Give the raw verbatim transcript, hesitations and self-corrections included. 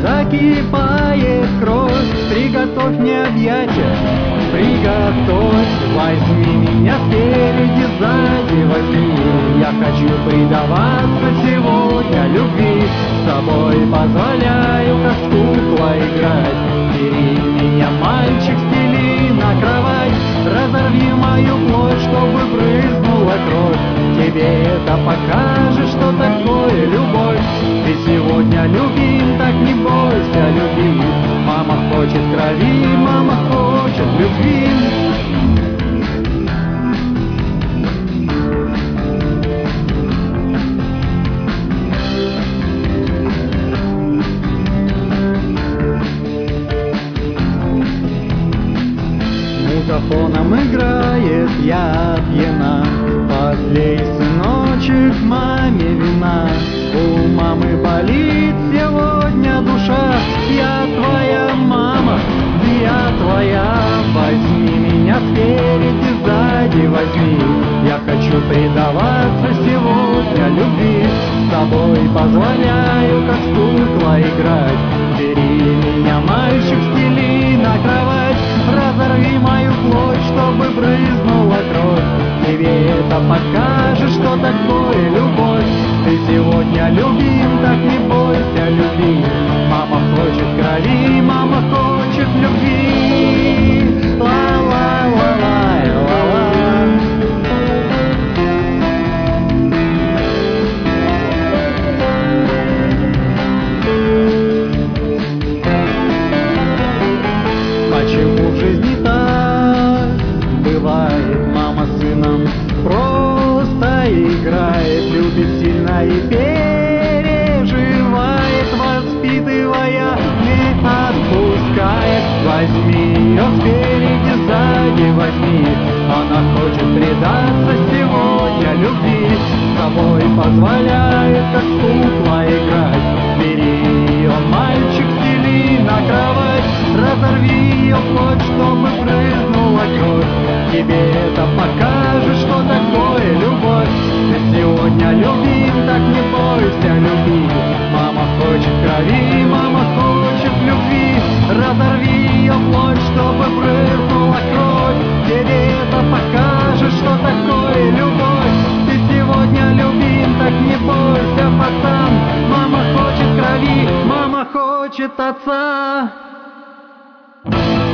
закипает кровь. Приготовь мне объятия, приготовь. Возьми меня спереди, сзади возьми. Я хочу предаваться сегодня любви. С тобой позволяю, как с куклой играть. Бери меня, мальчик, стели на кровать. Разорви мою плоть, чтобы брызнула кровь. Тебе это покажет, что такое любовь. Ты сегодня любим, так не бойся любви. Мама хочет крови, мама хочет любви. Фоном играет, я пьяна. Подлей, сыночек, маме вина. У мамы болит сегодня душа. Я твоя мама, я твоя. Возьми меня спереди, сзади возьми. Я хочу предаваться сегодня любви. С тобой позволяю, как с куклой играть. Бери меня, мальчик, стели на кровать. Разорви мою плоть, чтобы брызнула кровь. Тебе это покажет, что такое любовь. Ты сегодня любим, так не бойся любви. Мама хочет крови, мама хочет любви. Ла-ла-ла-ла-ла-ла. Почему в жизни так бывает? Мама с сыном просто играет, любит сильно и переживает, воспитывая, не отпускает. Возьми ее спереди, сзади возьми. Она хочет предаться сегодня любви. С тобой позволяет, как с куклой играть. Бери ее, мальчик, стели на кровать. Разорви ее плоть, чтобы брызнула кровь. Тебе это покажет, что такое любовь. Ты сегодня любим, так не бойся любви. Мама хочет крови, мама хочет любви. Разорви ее плоть, чтобы брызнула кровь. Тебе это покажет, что такое любовь. Ты сегодня любим, так не бойся, пацан. Мама хочет крови, мама хочет отца.